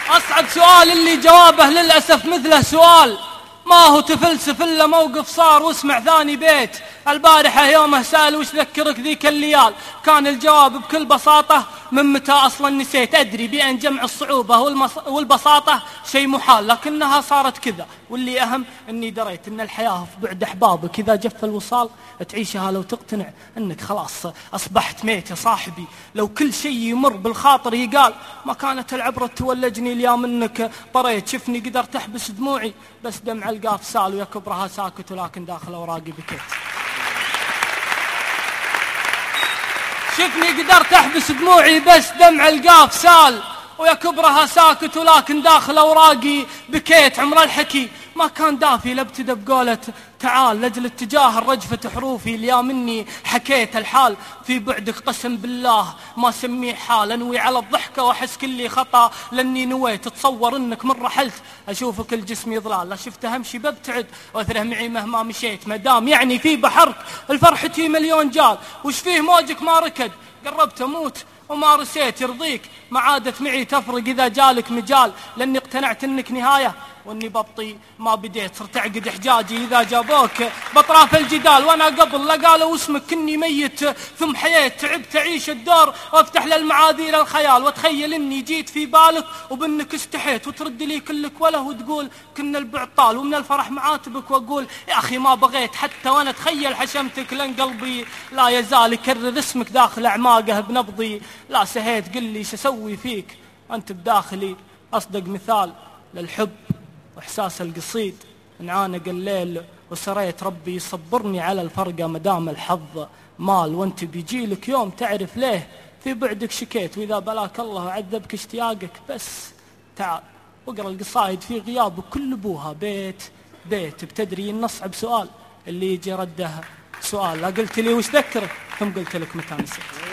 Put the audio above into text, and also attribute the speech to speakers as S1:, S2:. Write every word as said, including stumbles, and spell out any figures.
S1: أصعب سؤال اللي جوابه للأسف مثله سؤال ما هو تفلسف إلا موقف صار واسمع ثاني بيت. البارحة يومه سأل وش ذكرك ذيك الليال، كان الجواب بكل بساطة من متى أصلا نسيت. أدري بأن جمع الصعوبة والبساطة شيء محال، لكنها صارت كذا. واللي أهم أني دريت أن الحياة في بعد أحبابك، إذا جف الوصال تعيشها لو تقتنع أنك خلاص أصبحت ميت يا صاحبي. لو كل شيء يمر بالخاطر يقال ما كانت العبرة تولجني اليوم أنك طريت. شفني قدرت أحبس دموعي بس دمع القاف سال، ويا كبرها ساكت ولكن داخل أوراقي بكيت. شفني قدرت أحبس دموعي بس دمع القاف سال، ويا كبرها ساكت ولكن داخل أوراقي بكيت. عمر الحكي ما كان دافي لابتدى بقولة تعال، لجل اتجاه الرجفة حروفي اليا مني حكيت الحال. في بعدك قسم بالله ما سميه حال، انوي على الضحكة واحس كلي خطأ لاني نويت. تصور انك من رحلت اشوفك الجسم يضلال، لا شفت همشي ببتعد واثره معي مهما مشيت. مدام يعني في بحرك الفرحتي مليون جال، وش فيه موجك ما ركد قربت اموت وما رسيت. يرضيك ما عادت معي تفرق إذا جالك مجال، لأني اقتنعت أنك نهاية وأني ببطي ما بديت. صرت أعقد حجاجي إذا جابوك بطراف الجدال، وأنا قبل لا قالوا اسمك كني ميت ثم حييت. تعبت أعيش الدور وأفتح للمعاذير الخيال، وأتخيل أني جيت في بالك وبأنك استحيت، وترد لي كلك وله وتقول كنا البعد طال. ومن الفرح معاتبك وأقول يا أخي ما بغيت حتى وأنا أتخيل حشمتك، لأن قلبي لا يزال يكرر اسمك داخل أعماقه بنبضي. لا سهيت قل لي شسوي فيك أنت بداخلي، أصدق مثال للحب وإحساس القصيد. انعانق الليل وسريت ربي يصبرني على الفرقة مدام الحظ مال، وانت بيجيلك يوم تعرف ليه في بعدك شكيت. وإذا بلاك الله وعذبك اشتياقك بس تعال واقرأ القصايد في غيابك كل بوها بيت بيت. بتدري النص بسؤال اللي يجي رده سؤال، لا قلت لي وش ذكرك ثم قلت لك متى نسيت.